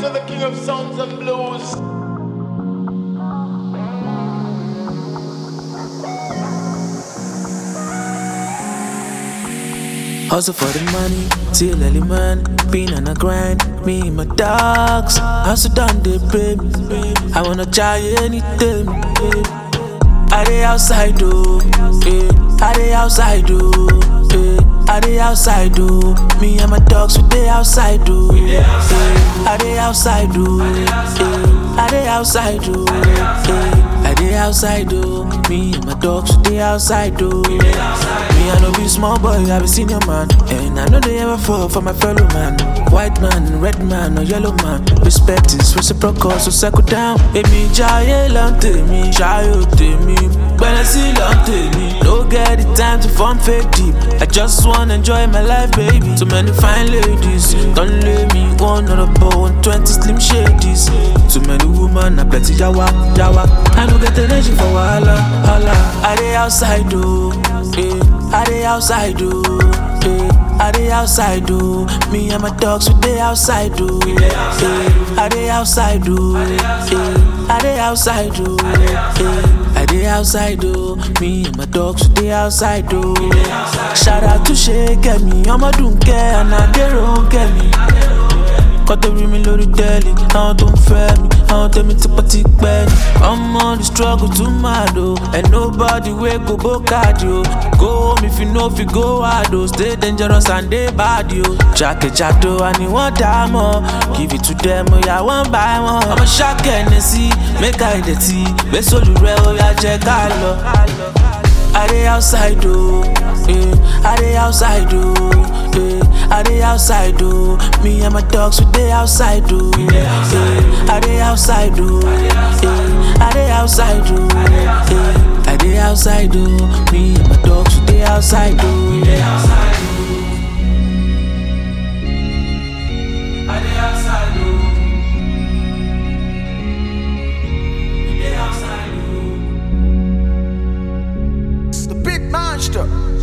to the king of sounds and blues. Hustle for the money, till early man. Been on a grind, me and my dogs. Hustle down the babe. I wanna try anything. I dey outside though, I dey outside though, I dey outside though. Me and my dogs we dey outside though, I dey outside though, I dey outside though, I dey outside though. Me and my dogs we dey outside though. Me I no be small boy, I be senior man, and I know they ever fall for my fellow man. White man, red man, or yellow man. Respect is reciprocal, so settle down. Emi jaye lante mi, jayo te mi. Benesi lante mi. No get the time to form fake deep. I just wanna enjoy my life, baby. Too many fine ladies, don't let me one on a bow 120 slim shadies. Too many women, I plenty yawa, yawa. I no get energy for wahala, hala. I dey outside though, I dey outside though, I dey outside though. Me and my dogs we dey outside though, I dey outside though, I dey outside though, I dey outside though. Me and my dogs we dey outside though. Shout out to Shake me, I'ma don't care and I get wrong get me. Got to bring me lórí tẹ́lẹ̀, àwọn tó ń fẹ́ mi, àwọn tẹ́mi tipẹ́tipẹ́ ni. I'm on the struggle too mad oh, and nobody wey go bokadi oh. Go home if you know if you go hard oh. Stay dangerous and dey bad yo. Jákèjádò àní wọ́n dá mọ́, give it to them oya wọ́n buy wọn. Ọmọ ṣáàkẹ́ ẹni sí, make I dẹ̀tí, gbèsòlù rẹ̀ oya jẹ́ ká lọ. I dey outside though, I dey outside though, I dey outside though. Me and my dogs we dey outside though, I dey outside though, I dey outside though, I dey outside though. Me and my dogs we dey outside though, I dey outside though. The big monster.